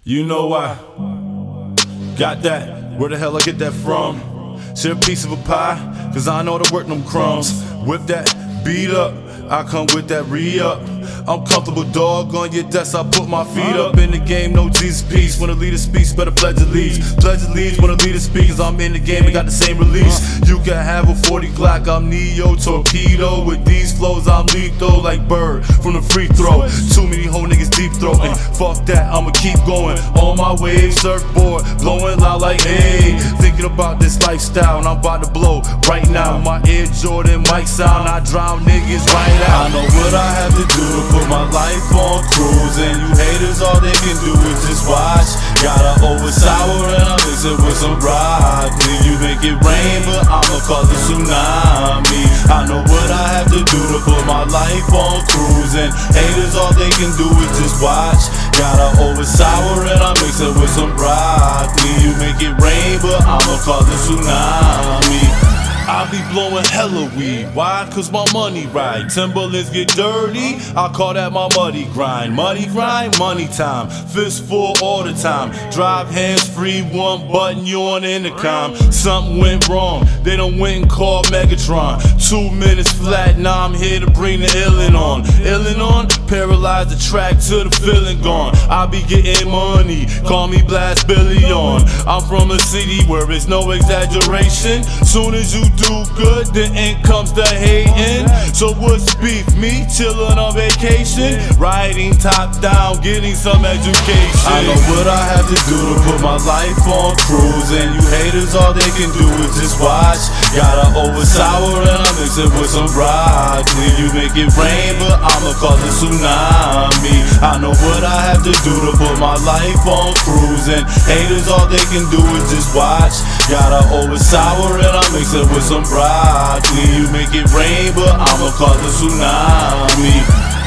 You know why? Got that, where the hell I get that from? Share a piece of a pie, cause I know how to work them crumbs. Whip that beat up, I come with that re-up. I'm comfortable, dog, on your desk, I put my feet up. In the game, no Jesus peace. When a leader speaks, better pledge allegiance. Pledge allegiance when a leader speaks. I'm in the game, we got the same release. You can have a 40 Glock, I'm Neo Torpedo. With these flows, I'm lethal like Bird from the free throw. Too many whole niggas deep throating. Fuck that, I'ma keep going. On my wave, surfboard, blowing loud like hey. Thinking about this lifestyle, and I'm about to blow right now. My Air Jordan mic sound, I drown niggas right out. I know what I have to do to put my life on cruise, and you haters, all they can do is just watch. Gotta over sour and I mix it with some broccoli. You make it rain, but I'ma cause a tsunami. I know what I have to do to put my life on cruise, and haters, all they can do is just watch. Gotta over sour and I mix it with some broccoli. You make it rain, but I'ma cause a tsunami. I be blowing hella weed, why? Cause my money right. Timberlands get dirty, I call that my muddy grind. Money grind, money time, fist full all the time. Drive hands free, one button, you on intercom. Something went wrong, they done went and called Megatron. 2 minutes flat, now I'm here to bring the illin' on. Illin' on, paralyze the track till the feeling gone. I be getting money, call me Blast Billy on. I'm from a city where it's no exaggeration. Soon as you do good, the end comes the hating. So what's beef? Me chillin' on vacation, riding top down, getting some education. I know what I have to do to put my life on cruise, and you haters, all they can do is just watch. Gotta over sour and I mix it with some broccoli. You make it rain, but I'ma cause a tsunami. I know what I have to do to put my life on cruise, and haters, all they can do is just watch. Gotta over sour and I mix it with some broccoli. You make it rain, but I'ma cause a tsunami.